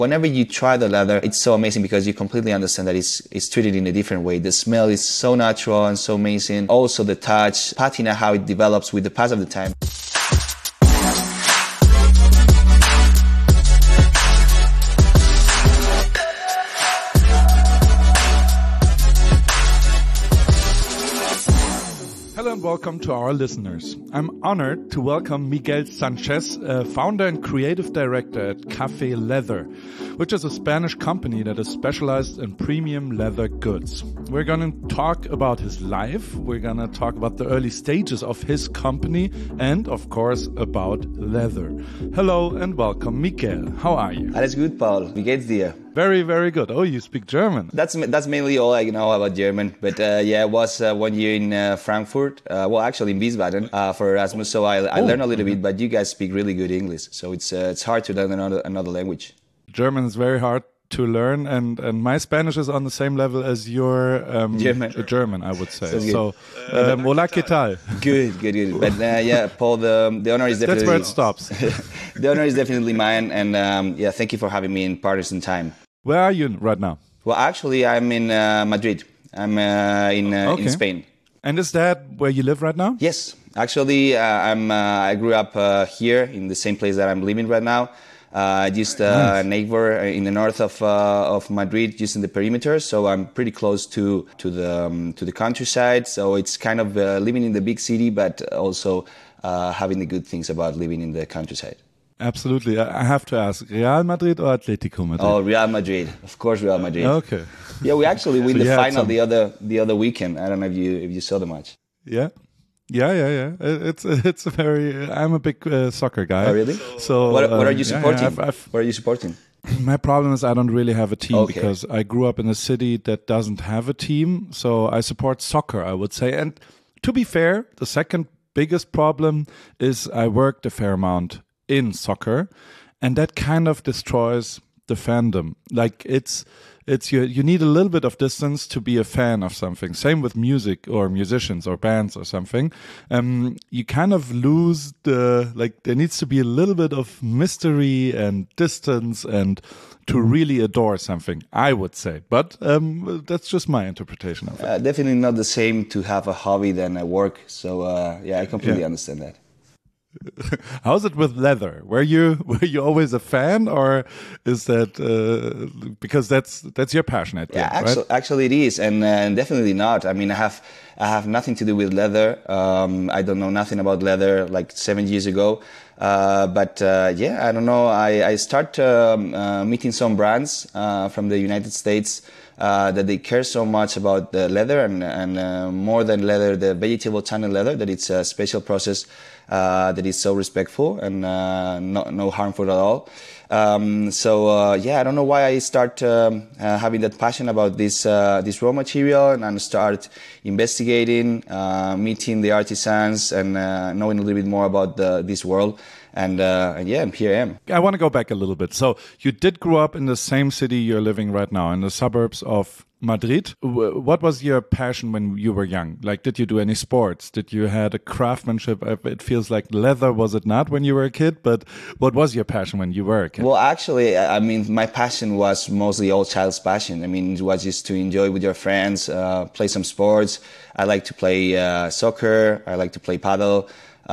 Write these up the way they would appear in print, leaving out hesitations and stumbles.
Whenever you try the leather, it's so amazing because you completely understand that it's treated in a different way. The smell is so natural and so amazing. Also the touch, patina, how it develops with the pass of the time. Hello and welcome to our listeners. I'm honored to welcome Miguel Sanchez, founder and creative director at Café Leather, which is a Spanish company that is specialized in premium leather goods. We're going to talk about his life, we're going to talk about the early stages of his company, and of course about leather. Hello and welcome, Miguel. How are you? Alles gut, Paul. Wie geht's dir? Very, very good. Oh, you speak German. That's mainly all I know about German. But I was 1 year in Frankfurt, actually in Wiesbaden for Erasmus. So I learned a little bit, but you guys speak really good English. So it's hard to learn another language. German is very hard to learn, and my Spanish is on the same level as your German, I would say. So, hola, ¿qué tal? Good. But Paul, the honor is definitely... That's where it stops. The honor is definitely mine, and thank you for having me in Partners in Time. Where are you right now? Well, actually, I'm in Madrid. I'm in Spain. And is that where you live right now? Yes. Actually, I grew up here in the same place that I'm living right now. Just Nice. neighbor in the north of Madrid, just in the perimeter. So I'm pretty close to the countryside. So it's kind of living in the big city, but also having the good things about living in the countryside. Absolutely. I have to ask, Real Madrid or Atletico Madrid? Oh, Real Madrid, of course, Real Madrid. Okay. Yeah, we actually win So the you had final some- the other weekend. I don't know if you saw the match. Yeah. It's a very. I'm a big soccer guy. Oh, really? So What are you supporting? I've What are you supporting? My problem is I don't really have a team Okay. because I grew up in a city that doesn't have a team. So I support soccer, I would say. And to be fair, the second biggest problem is I worked a fair amount in soccer, and that kind of destroys the fandom. Like it's you need a little bit of distance to be a fan of something. Same with music or musicians or bands or something. You kind of lose there needs to be a little bit of mystery and distance and to really adore something, I would say. But that's just my interpretation of it. Definitely not the same to have a hobby than a work. So I completely understand that. How's it with leather? Were you always a fan, or is that because that's your passion at the end, right? Actually it is, and definitely not. I mean, I have nothing to do with leather. I don't know nothing about leather like 7 years ago. But I don't know. I start meeting some brands from the United States that they care so much about the leather and more than leather, the vegetable tannin leather, that it's a special process that is so respectful and no harmful at all. I don't know why I start having that passion about this raw material and start investigating, meeting the artisans and knowing a little bit more about this world. And here I am. I want to go back a little bit. So you did grow up in the same city you're living right now, in the suburbs of Madrid. What was your passion when you were young? Like, did you do any sports? Did you had a craftsmanship? It feels like leather, was it not when you were a kid? But what was your passion when you were a kid? Well, actually, I mean, my passion was mostly all child's passion. I mean, it was just to enjoy with your friends, play some sports. I like to play soccer. I like to play paddle.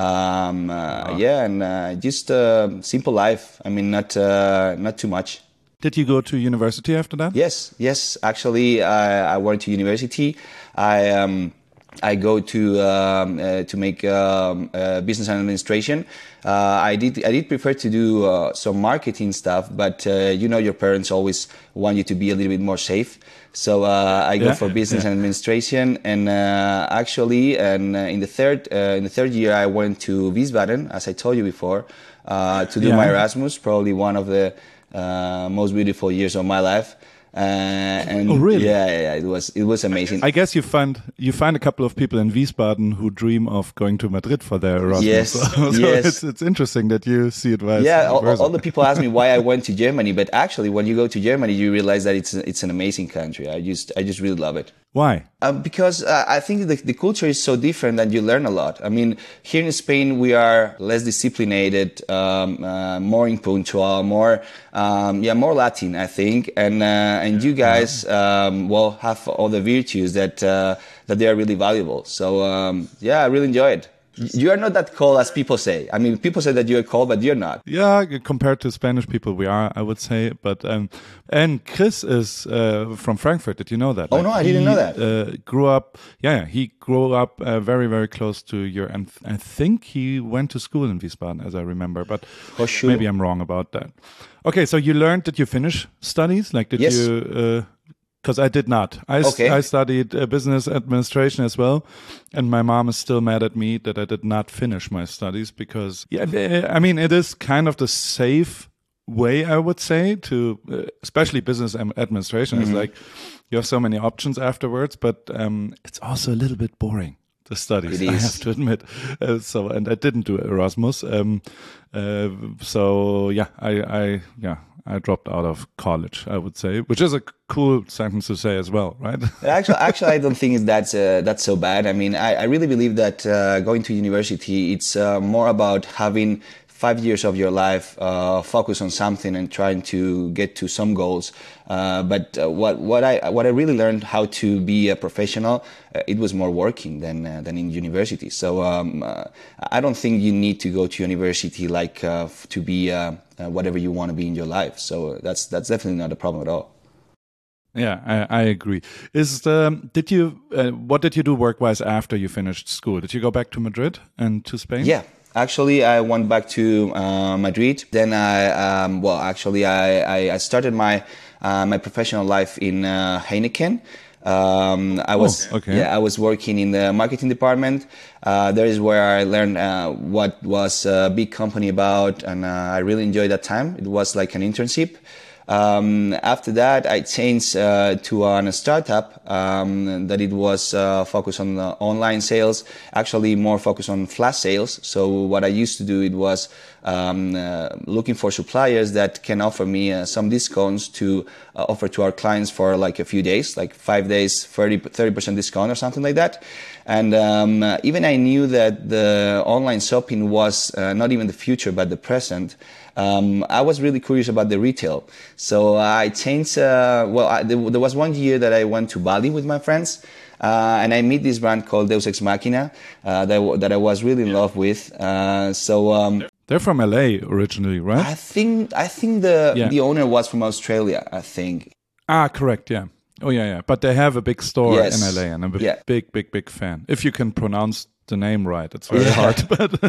Just simple life. I mean, not too much. Did you go to university after that? Yes. Actually, I went to university. I go to make business and administration. I did prefer to do some marketing stuff, but your parents always want you to be a little bit more safe. So I go for business and administration, and in the third year I went to Wiesbaden, as I told you before, to do my Erasmus, probably one of the most beautiful years of my life. Oh, really? Yeah, it was amazing. I guess you find a couple of people in Wiesbaden who dream of going to Madrid for their Erasmus. Yes, so yes. It's interesting that you see it vice versa. All the people ask me why I went to Germany, but actually, when you go to Germany, you realize that it's an amazing country. I just really love it. Why? Because I think the culture is so different that you learn a lot. I mean, here in Spain, we are less disciplined, more impunctual, more Latin, I think. And you guys, have all the virtues that they are really valuable. So, I really enjoy it. You are not that cold as people say. I mean, people say that you're cold, but you're not. Yeah, compared to Spanish people, we are, I would say. But and Chris is from Frankfurt. Did you know that? Oh, no, I didn't know that. He grew up very, very close to your, and I think he went to school in Wiesbaden, as I remember. But maybe I'm wrong about that. Okay, so you learned, did you finish studies? Like, did you... Because I did not. I studied business administration as well, and my mom is still mad at me that I did not finish my studies because, I mean, it is kind of the safe way, I would say, to especially business administration. It's like you have so many options afterwards, but it's also a little bit boring. The studies, I have to admit. And I didn't do Erasmus. I dropped out of college, I would say, which is a cool sentence to say as well, right? Actually, I don't think that's so bad. I mean, I really believe that going to university, it's more about having 5 years of your life focus on something and trying to get to some goals. But what I really learned how to be a professional, it was more working than in university. So I don't think you need to go to university like to be whatever you want to be in your life. So that's definitely not a problem at all. Yeah, I agree. What did you do work-wise after you finished school? Did you go back to Madrid and to Spain? Yeah. Actually, I went back to Madrid. Then I started my professional life in Heineken. I was working in the marketing department. There is where I learned what was a big company about, and I really enjoyed that time. It was like an internship. After that, I changed to a startup that it was focused on online sales, actually more focused on flash sales. So what I used to do, it was looking for suppliers that can offer me some discounts to offer to our clients for like a few days, like 5 days, 30% discount or something like that. And even I knew that the online shopping was not even the future, but the present. I was really curious about the retail. So I changed, there was 1 year that I went to Bali with my friends, and I met this brand called Deus Ex Machina, that I was really in love with. They're from LA originally, right? I think the owner was from Australia, I think. Correct, yeah. Oh, yeah. But they have a big store in LA, and I'm a big fan. If you can pronounce the name right, it's very hard,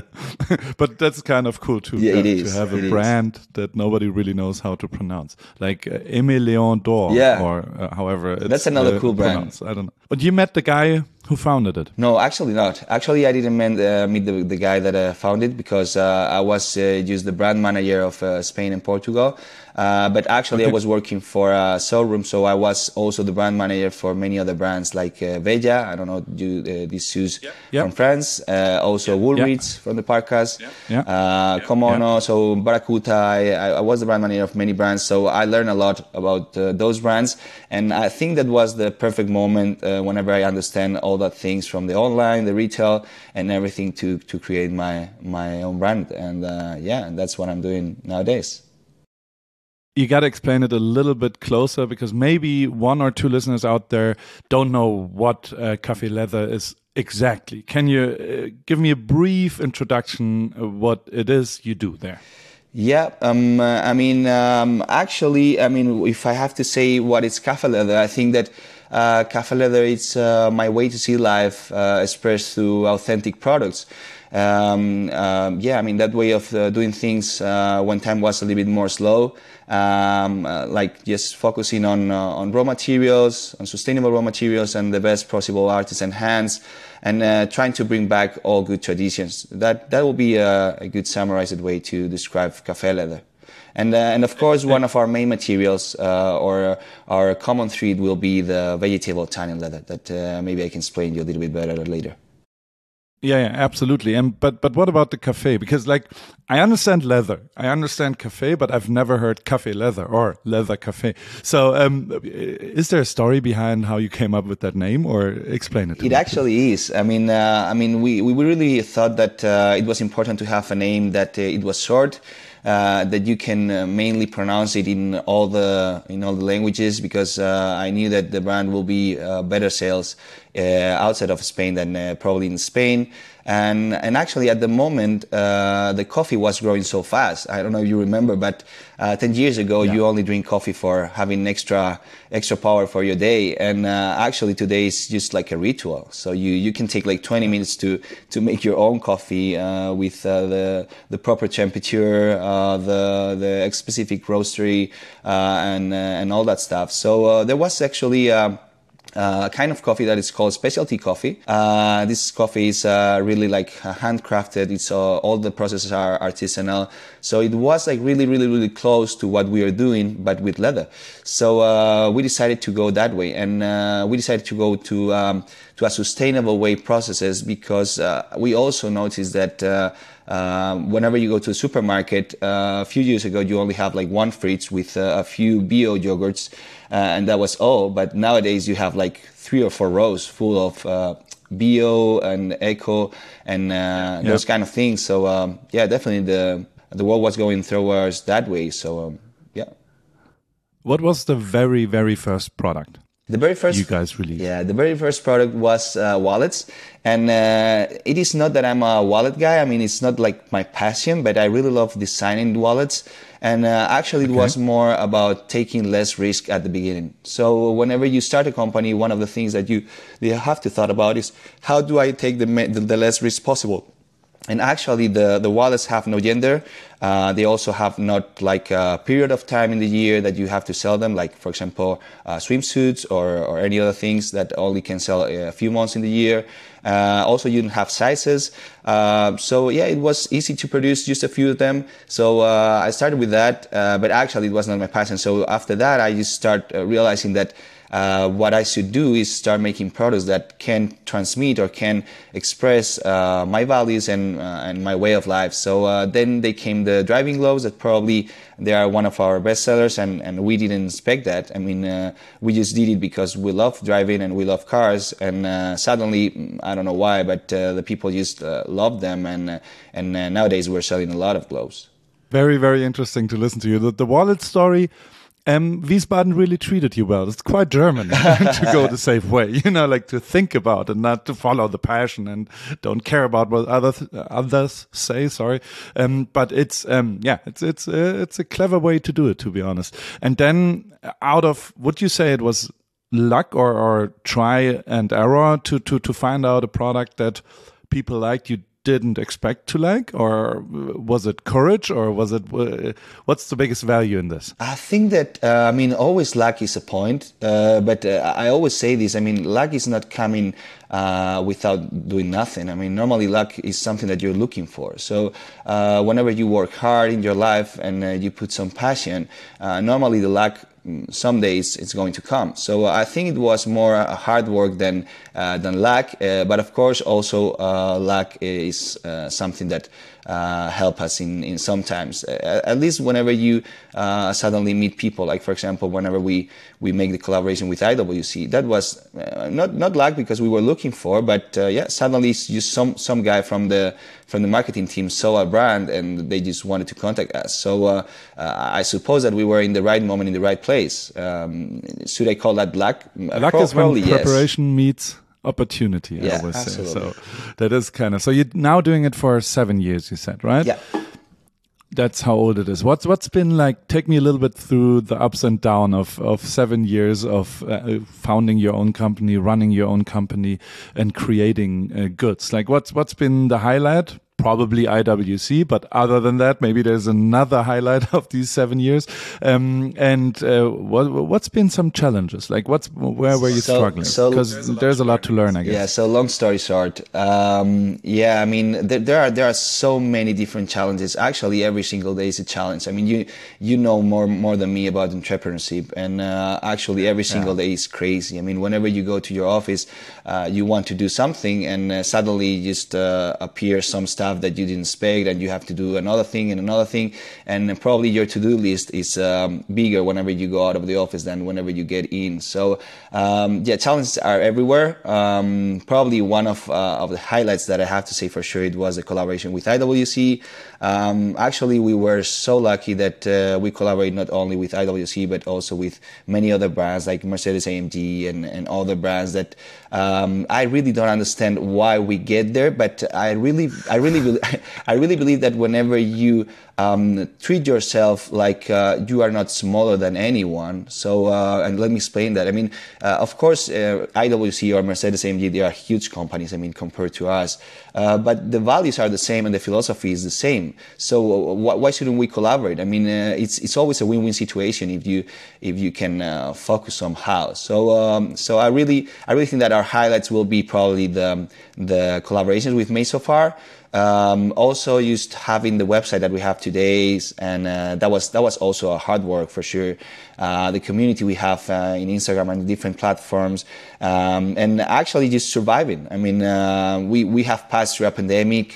but that's kind of cool too. Yeah, it is. To have a brand that nobody really knows how to pronounce, like Aimé Leon d'Or, or however it's that's another cool brand. I don't know. But you met the guy who founded it? No, actually not. Actually, I didn't meet the guy that founded it because I was just the brand manager of Spain and Portugal. But actually, I was working for a showroom, so I was also the brand manager for many other brands like Veja. I don't know, these shoes from France. Also Woolrich from the Parkas. Komono, so Barracuda. I was the brand manager of many brands, so I learned a lot about those brands. And I think that was the perfect moment whenever I understand all that things from the online, the retail, and everything to create my own brand. And and that's what I'm doing nowadays. You got to explain it a little bit closer because maybe 1 or 2 listeners out there don't know what Café Leather is exactly. Can you give me a brief introduction of what it is you do there? Yeah, actually, if I have to say what is Café Leather, I think that Café Leather is my way to see life expressed through authentic products. That way of doing things when time was a little bit more slow, like just focusing on raw materials, on sustainable raw materials and the best possible artisan hands, and trying to bring back all good traditions. That will be a good summarized way to describe Café Leather. And of course, one of our main materials or our common thread will be the vegetable tannin leather that maybe I can explain you a little bit better later. Yeah, absolutely. And but what about the cafe? Because like I understand leather, I understand cafe, but I've never heard cafe leather or leather cafe. So is there a story behind how you came up with that name, or explain it to It me, please? actually is. We really thought that it was important to have a name that it was short, that you can mainly pronounce it in all the languages, because I knew that the brand will be better sales outside of Spain than probably in Spain. And actually, at the moment, the coffee was growing so fast. I don't know if you remember, but 10 years ago, Yeah. you only drink coffee for having extra power for your day. And actually, today is just like a ritual. So you can take like 20 minutes to make your own coffee with the proper temperature, the specific roastery, and all that stuff. So there was actually kind of coffee that is called specialty coffee. This coffee is really like handcrafted. It's all the processes are artisanal. So it was like really, really, really close to what we are doing, but with leather. So we decided to go that way, and we decided to go to a sustainable way processes, because we also noticed that whenever you go to a supermarket, a few years ago, you only have like one fridge with a few bio yogurts, and that was all. But nowadays you have like 3 or 4 rows full of bio and eco and those kind of things. So yeah, definitely the world was going towards that way. So yeah. What was the very, very first product The very first, you guys released? yeah, the very first product was wallets, and it is not that I'm a wallet guy. I mean, it's not like my passion, but I really love designing wallets. And actually, it was more about taking less risk at the beginning. So whenever you start a company, one of the things that you have to thought about is, how do I take the less risk possible? And actually, the wallets have no gender. They also have not like a period of time in the year that you have to sell them, like, for example, swimsuits or any other things that only can sell a few months in the year. Also, you don't have sizes. So yeah, it was easy to produce just a few of them. So I started with that, but actually it was not my passion. So after that, I just start realizing that what I should do is start making products that can transmit or can express my values and my way of life. So then they came the driving gloves that probably they are one of our best sellers, and we didn't expect that. I mean, we just did it because we love driving and we love cars, and suddenly, I don't know why, but the people just love them, and nowadays we're selling a lot of gloves. Very, very interesting to listen to you. The wallet story. Wiesbaden really treated you well. It's quite German to go the safe way, you know, like to think about and not to follow the passion and don't care about what others say. Sorry, but it's it's a clever way to do it, to be honest. And then, out of, would you say it was luck or try and error to find out a product that people liked, you didn't expect to like, or was it courage, or was it what's the biggest value in this? I think that I mean, always luck is a point, but I always say this. I mean, luck is not coming without doing nothing. I mean, normally luck is something that you're looking for. So whenever you work hard in your life and you put some passion, normally the luck, some days it's going to come. So I think it was more hard work than luck. But of course, also luck is something that help us in sometimes. At least whenever you suddenly meet people, like for example, whenever we make the collaboration with IWC, that was not luck because we were looking for, but yeah, suddenly just some guy from the marketing team saw a brand and they just wanted to contact us. So I suppose that we were in the right moment in the right place. Should I call that luck? Luck is when preparation meets opportunity, yeah, I always absolutely. say. So that is kind of, so you're now doing it for 7 years, you said, right? Yeah. That's how old it is. What's been like? Take me a little bit through the ups and downs of 7 years of founding your own company, running your own company, and creating goods. Like what's been the highlight? probably IWC, but other than that, maybe there's another highlight of these 7 years. What's been some challenges? Like where were you struggling? Because there's a lot to learn, I guess. Yeah. So long story short, I mean, there are so many different challenges. Actually, every single day is a challenge. I mean, you know more than me about entrepreneurship, and actually every single day is crazy. I mean, whenever you go to your office, you want to do something, and suddenly just appears some stuff that you didn't expect, and you have to do another thing, and probably your to-do list is bigger whenever you go out of the office than whenever you get in. So challenges are everywhere. Probably one of the highlights that I have to say for sure, it was a collaboration with IWC. Actually, we were so lucky that we collaborate not only with IWC but also with many other brands like Mercedes-AMG and other brands that I really don't understand why we get there, but I really believe that whenever you treat yourself like you are not smaller than anyone. So, and let me explain that. I mean, of course, IWC or Mercedes-AMG, they are huge companies, I mean, compared to us. But the values are the same and the philosophy is the same. So why shouldn't we collaborate? I mean, it's always a win-win situation if you can focus somehow. So I really think that our highlights will be probably the collaborations we've made so far. Also just having the website that we have today, and that was also a hard work for sure. The community we have in Instagram and different platforms, and actually just surviving. I mean, we have passed through a pandemic.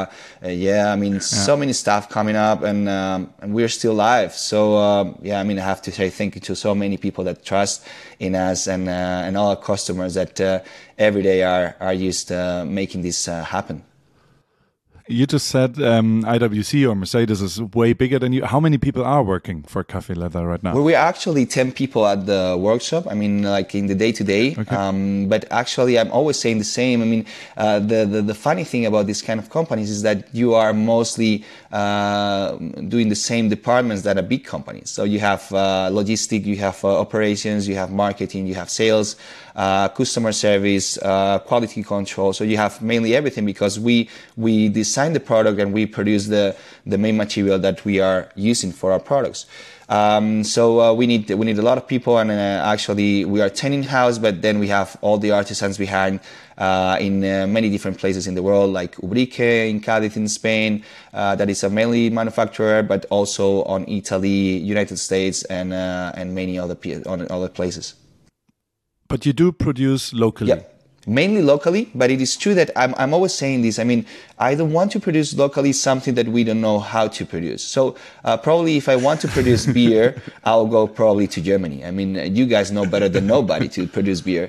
So many stuff coming up, and we're still alive. So I mean, I have to say thank you to so many people that trust in us, and all our customers that every day are just making this happen. You just said IWC or Mercedes is way bigger than you. How many people are working for Café Leather right now? Well, we're actually 10 people at the workshop. I mean, like in the day-to-day. Okay. But actually, I'm always saying the same. I mean, the funny thing about this kind of companies is that you are mostly doing the same departments that are big companies. So you have logistics, you have operations, you have marketing, you have sales, customer service, quality control. So you have mainly everything because we design the product and we produce the main material that we are using for our products. So we need a lot of people, and actually we are 10 in-house, but then we have all the artisans behind in many different places in the world, like Ubrique in Cadiz in Spain, that is a mainly manufacturer, but also on Italy, United States, and many other places. But you do produce locally. Yeah. Mainly locally, but it is true that I'm always saying this. I mean, I don't want to produce locally something that we don't know how to produce. So probably if I want to produce beer, I'll go probably to Germany. I mean, you guys know better than nobody to produce beer.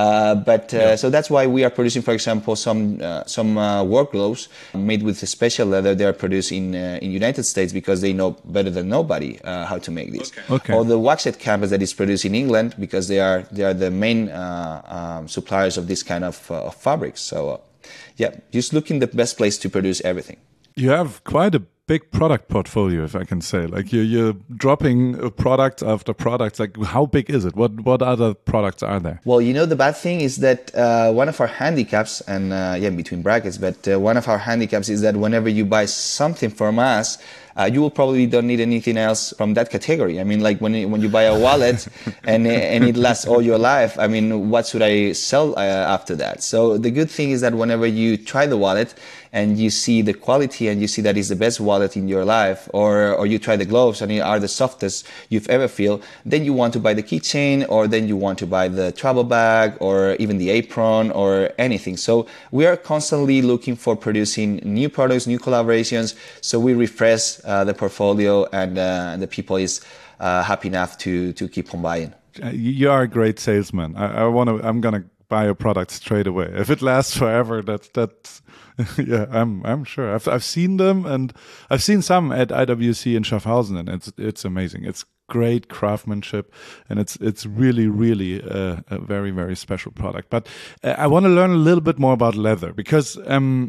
So that's why we are producing, for example, some work gloves made with special leather. They are produced in United States because they know better than nobody how to make this. Okay. Or the waxed canvas that is produced in England because they are the main suppliers of this kind of fabrics. So just looking the best place to produce everything. You have quite a big product portfolio, if I can say. Like you're dropping product after product. Like how big is it? What other products are there? Well, the bad thing is that one of our handicaps, and between brackets, but one of our handicaps is that whenever you buy something from us, you will probably don't need anything else from that category. I mean, like when you buy a wallet and it lasts all your life, I mean, what should I sell after that? So the good thing is that whenever you try the wallet and you see the quality and you see that it's the best wallet in your life, or you try the gloves and they are the softest you've ever feel, then you want to buy the keychain, or then you want to buy the travel bag, or even the apron, or anything. So we are constantly looking for producing new products, new collaborations. So we refresh the portfolio, and the people is happy enough to keep on buying. You are a great salesman. I'm gonna buy a product straight away. If it lasts forever, that's yeah, I'm sure. I've seen them, and I've seen some at IWC in Schaffhausen, and it's amazing. It's great craftsmanship, and it's really a very, very special product. But I want to learn a little bit more about leather, because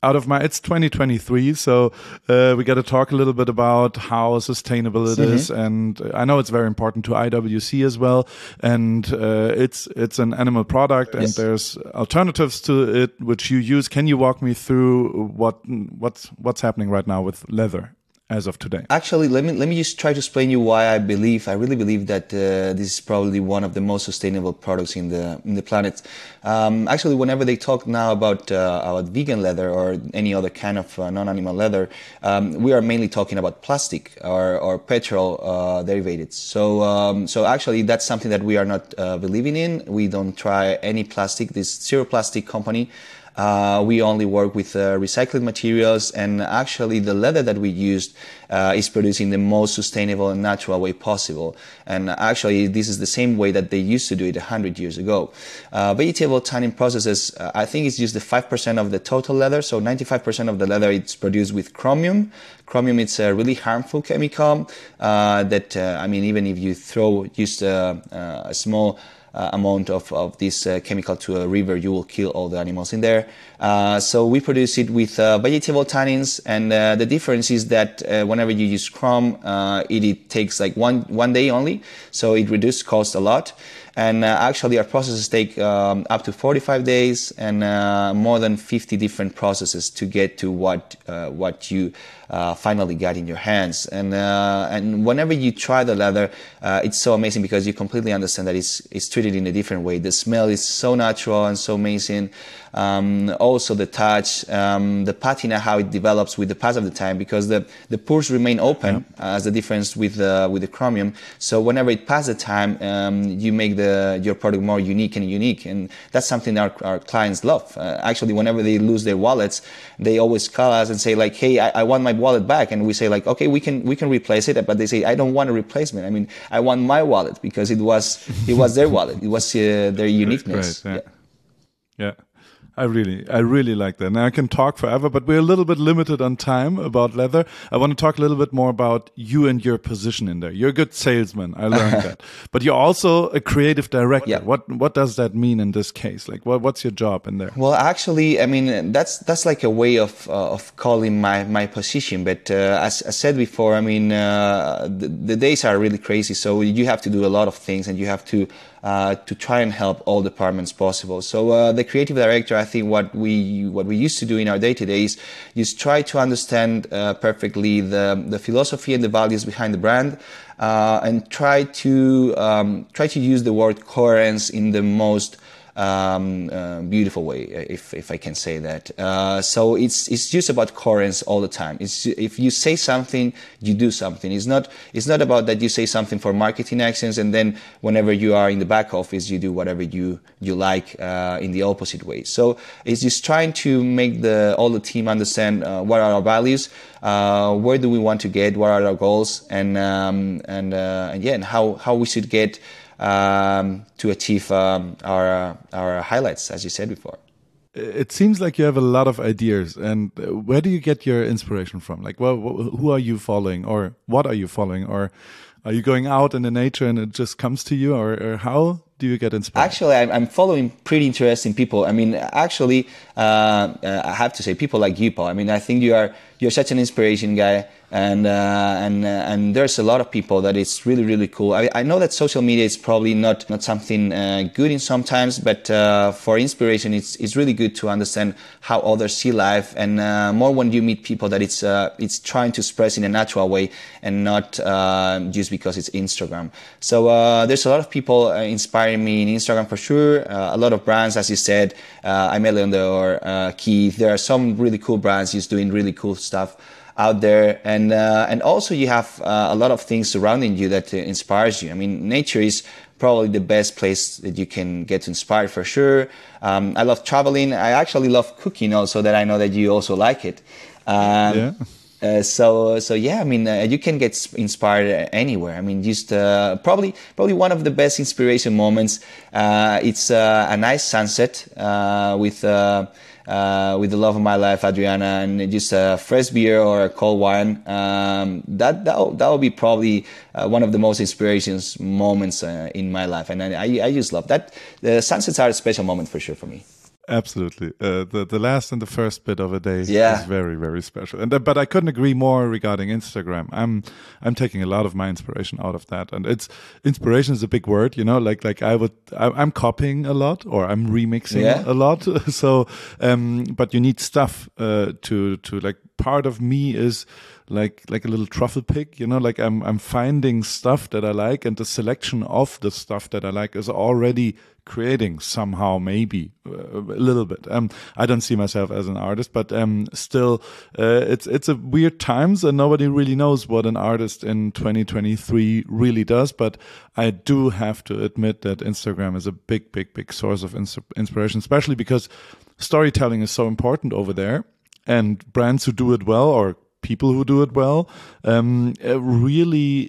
out of my, it's 2023, so we got to talk a little bit about how sustainable it is, and I know it's very important to IWC as well, and it's an animal product, and there's alternatives to it which you use. Can you walk me through what's happening right now with leather as of today? Actually, let me just try to explain you why I really believe that this is probably one of the most sustainable products in the planet. Actually, whenever they talk now about vegan leather or any other kind of non-animal leather, we are mainly talking about plastic or petrol derivatives. So actually, that's something that we are not believing in. We don't try any plastic. This Zero Plastic company. We only work with recycled materials, and actually the leather that we used is produced in the most sustainable and natural way possible. And actually this is the same way that they used to do it 100 years ago. Vegetable tanning processes, I think it's just the 5% of the total leather, so 95% of the leather it's produced with chromium. Chromium is a really harmful chemical that, I mean, even if you throw just a small amount of this chemical to a river, you will kill all the animals in there. So we produce it with vegetable tannins, and the difference is that whenever you use chrom, it takes like one day only, so it reduces cost a lot. And actually our processes take up to 45 days and more than 50 different processes to get to what you finally got in your hands. And whenever you try the leather, it's so amazing because you completely understand that it's treated in a different way. The smell is so natural and so amazing. Also the touch, the patina, how it develops with the pass of the time, because the pores remain open as the difference with the chromium. So whenever it passes the time, you make your product more unique, and that's something our clients love. Actually, whenever they lose their wallets, they always call us and say like, "Hey, I want my wallet back," and we say like, "Okay, we can replace it," but they say, "I don't want a replacement. I mean, I want my wallet because it was their wallet. It was their uniqueness." Great, yeah. I really like that. Now I can talk forever, but we're a little bit limited on time about leather. I want to talk a little bit more about you and your position in there. You're a good salesman. I learned that, but you're also a creative director. Yeah. What does that mean in this case? Like, what's your job in there? Well, actually, I mean, that's like a way of calling my position. But as I said before, I mean, the days are really crazy. So you have to do a lot of things, and you have to try and help all departments possible. So the creative director, I think what we used to do in our day-to-day is try to understand perfectly the philosophy and the values behind the brand, and try to use the word coherence in the most beautiful way, if I can say that. So it's just about coherence all the time. If you say something, you do something. It's not about that you say something for marketing actions, and then whenever you are in the back office, you do whatever you like in the opposite way. So it's just trying to make all the team understand what are our values, where do we want to get, what are our goals, and how we should get to achieve our highlights, as you said before. It seems like you have a lot of ideas, and where do you get your inspiration from? Like, who are you following, or what are you following, or are you going out in the nature and it just comes to you, or how do you get inspired? Actually, I'm following pretty interesting people. I mean, actually, I have to say, people like you, Paul. I mean, I think you're such an inspiration guy, and there's a lot of people that it's really, really cool. I know that social media is probably not something good in sometimes, but for inspiration, it's really good to understand how others see life, and more when you meet people that it's trying to express in a natural way and not just because it's Instagram. So there's a lot of people inspiring me in Instagram for sure. A lot of brands, as you said, Imelda or Keith. There are some really cool brands just doing really cool stuff out there, and also you have a lot of things surrounding you that inspires you. I mean, nature is probably the best place that you can get inspired for sure. I love traveling. I actually love cooking also, that I know that you also like it. So yeah, I mean, you can get inspired anywhere. I mean, just probably one of the best inspiration moments. It's a nice sunset with the love of my life, Adriana, and just a fresh beer or a cold wine. That will be probably one of the most inspirations moments in my life, and I just love that. The sunsets are a special moment for sure for me. Absolutely. The last and the first bit of a day Yeah. is very, very special. And but I couldn't agree more regarding Instagram. I'm taking a lot of my inspiration out of that. And it's inspiration is a big word, you know, like I'm copying a lot or I'm remixing a lot. So but you need stuff to like part of me is like a little truffle pig, you know, like I'm finding stuff that I like, and the selection of the stuff that I like is already creating somehow, maybe a little bit. I don't see myself as an artist, but still, it's a weird times, and nobody really knows what an artist in 2023 really does. But I do have to admit that Instagram is a big, big, big source of inspiration, especially because storytelling is so important over there, and brands who do it well, or people who do it well, really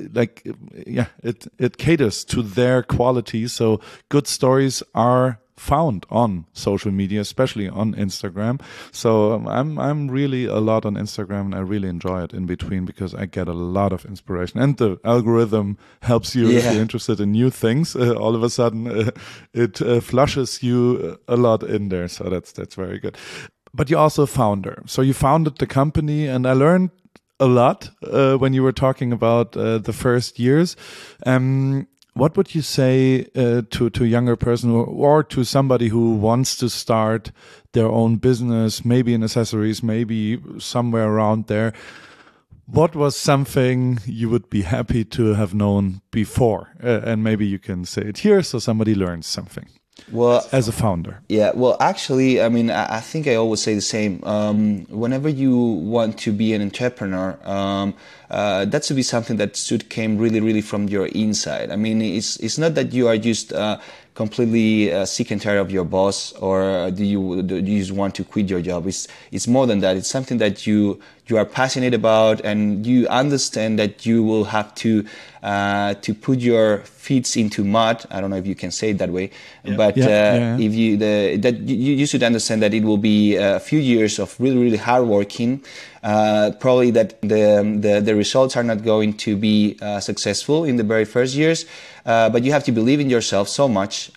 it caters to their quality. So good stories are found on social media, especially on Instagram. So I'm really a lot on Instagram, and I really enjoy it in between because I get a lot of inspiration, and the algorithm helps you if you're interested in new things. All of a sudden, it flushes you a lot in there. So that's very good. But you're also a founder. So you founded the company, and I learned a lot when you were talking about the first years. What would you say to a younger person or to somebody who wants to start their own business, maybe in accessories, maybe somewhere around there? What was something you would be happy to have known before? And maybe you can say it here so somebody learns something. Well, as a founder. Yeah, well, actually, I mean, I think I always say the same. Whenever you want to be an entrepreneur, that should be something that should came really, really from your inside. I mean, it's not that you are just completely sick and tired of your boss, or do you just want to quit your job. It's more than that. It's something that you are passionate about, and you understand that you will have to put your feet into mud. I don't know if you can say it that way, but if you should understand that it will be a few years of really, really hard working. Probably that the results are not going to be successful in the very first years, but you have to believe in yourself so much.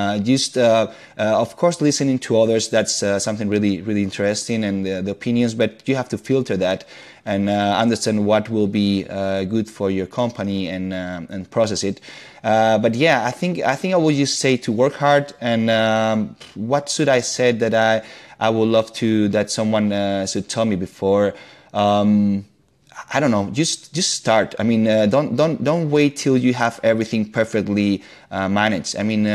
Of course, listening to others, that's something really, really interesting, and the opinions, but you have to filter that and understand what will be good for your company and process it. But yeah, I think I would just say to work hard. And what should I say that I would love to that someone should tell me before? I don't know. Just start. I mean, don't wait till you have everything perfectly managed. I mean,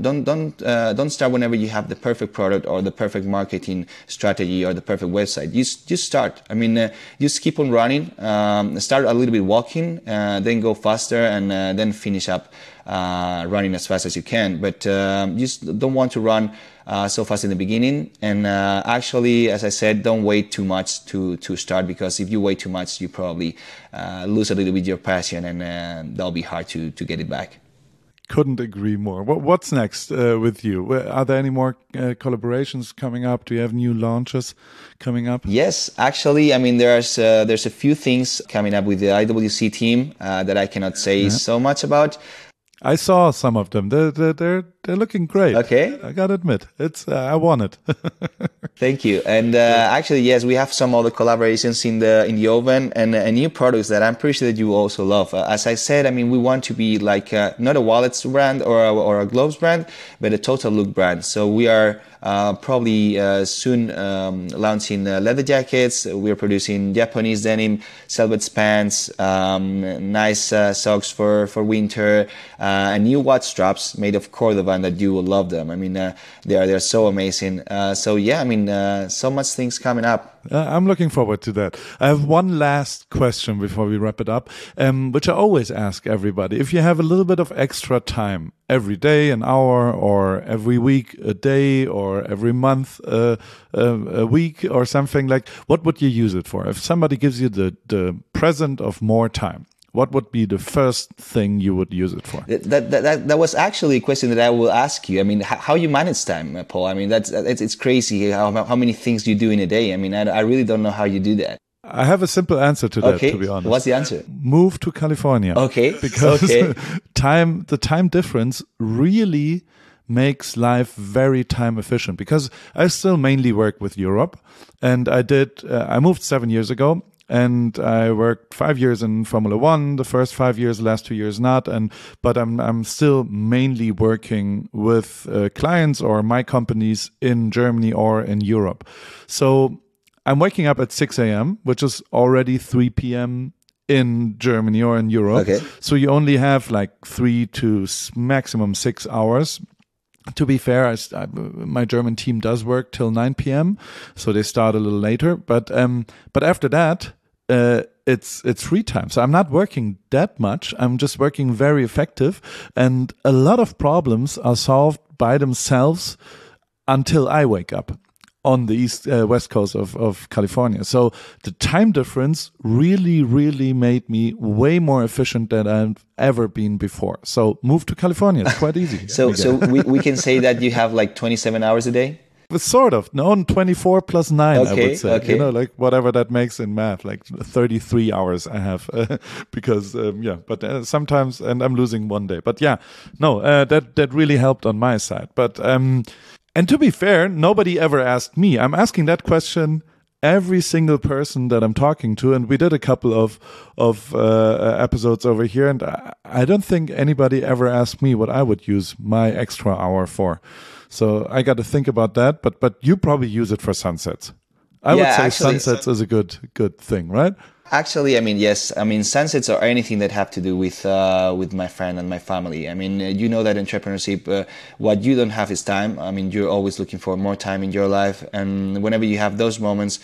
don't start whenever you have the perfect product or the perfect marketing strategy or the perfect website. Just start. I mean, just keep on running. Start a little bit walking, then go faster, and then finish up running as fast as you can. But just don't want to run so fast in the beginning. And actually, as I said, don't wait too much to start, because if you wait too much, you probably lose a little bit your passion, and that'll be hard to get it back. Couldn't agree more. What's next with you? Are there any more collaborations coming up? Do you have new launches coming up? Yes, actually, I mean, there's a few things coming up with the IWC team that I cannot say so much about. I saw some of them. They're looking great. Okay, I gotta admit, it's I want it. Thank you. And actually, yes, we have some other collaborations in the oven, and new products that I'm pretty sure that you also love. As I said, I mean, we want to be like not a wallets brand or a gloves brand, but a total look brand. So we are probably soon launching leather jackets. We're producing Japanese denim, Selvedge pants, nice socks for winter, and new watch straps made of Cordovan that you will love them. I mean, they're so amazing. So yeah, I mean, so much things coming up. I'm looking forward to that. I have one last question before we wrap it up, which I always ask everybody. If you have a little bit of extra time every day, an hour, or every week, a day, or every month, a week, or something, like, what would you use it for? If somebody gives you the present of more time, what would be the first thing you would use it for? That was actually a question that I will ask you. I mean, how you manage time, Paul? I mean, it's crazy how many things you do in a day. I mean, I really don't know how you do that. I have a simple answer to that, to be honest. What's the answer? Move to California. Okay. Because the time difference really makes life very time efficient, because I still mainly work with Europe, and I moved 7 years ago. And I worked 5 years in Formula One, the first 5 years, the last 2 years not. But I'm still mainly working with clients or my companies in Germany or in Europe. So I'm waking up at 6 a.m., which is already 3 p.m. in Germany or in Europe. Okay. So you only have like 3 to maximum 6 hours. To be fair, my German team does work till 9 p.m., so they start a little later. But after that, it's free time. So I'm not working that much. I'm just working very effective, and a lot of problems are solved by themselves until I wake up on the west coast of California. So the time difference really, really made me way more efficient than I've ever been before. So move to California. It's quite easy. So we can say that you have like 27 hours a day? Sort of. No, 24 plus 9, okay, I would say. Okay. Like whatever that makes in math, like 33 hours I have. Because, but sometimes, and I'm losing one day. But that really helped on my side. But, and to be fair, nobody ever asked me. I'm asking that question every single person that I'm talking to, and we did a couple of episodes over here, and I don't think anybody ever asked me what I would use my extra hour for. So I got to think about that. But you probably use it for sunsets. I would say sunsets is a good thing, right? Actually, I mean, yes. I mean, sunsets or anything that have to do with my friend and my family. I mean, you know that entrepreneurship, what you don't have is time. I mean, you're always looking for more time in your life. And whenever you have those moments,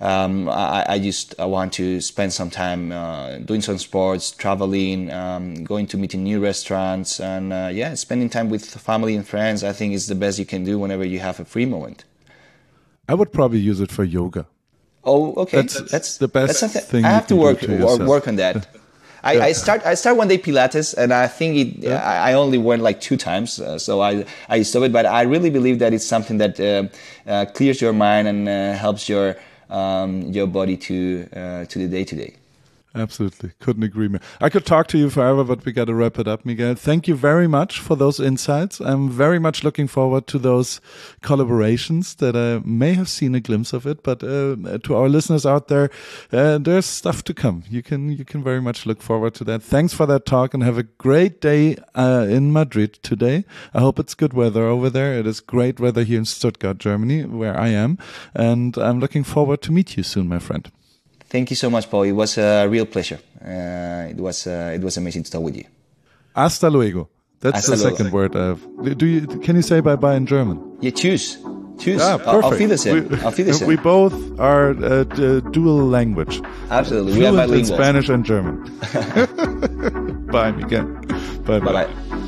I want to spend some time doing some sports, traveling, going to meeting new restaurants, and spending time with family and friends. I think is the best you can do whenever you have a free moment. I would probably use it for yoga. Oh, okay. That's the best thing. I have to work on that. I start one day Pilates, and I think I only went like 2 times, so I stopped it. But I really believe that it's something that clears your mind and helps your body to the day to day. Absolutely. Couldn't agree more. I could talk to you forever, but we got to wrap it up, Miguel. Thank you very much for those insights. I'm very much looking forward to those collaborations that I may have seen a glimpse of it, but to our listeners out there, there's stuff to come. You can very much look forward to that. Thanks for that talk, and have a great day in Madrid today. I hope it's good weather over there. It is great weather here in Stuttgart, Germany, where I am, and I'm looking forward to meet you soon, my friend. Thank you so much, Paul. It was a real pleasure. It was amazing to talk with you. Hasta luego. That's the second word. Can you say bye-bye in German? Yeah, tschüss. Tschüss. Ah, perfect. Auf Wiedersehen. Auf Wiedersehen. We both are dual language. Absolutely. Fluent in Spanish and German. Bye, Miguel. Bye-bye. Bye-bye.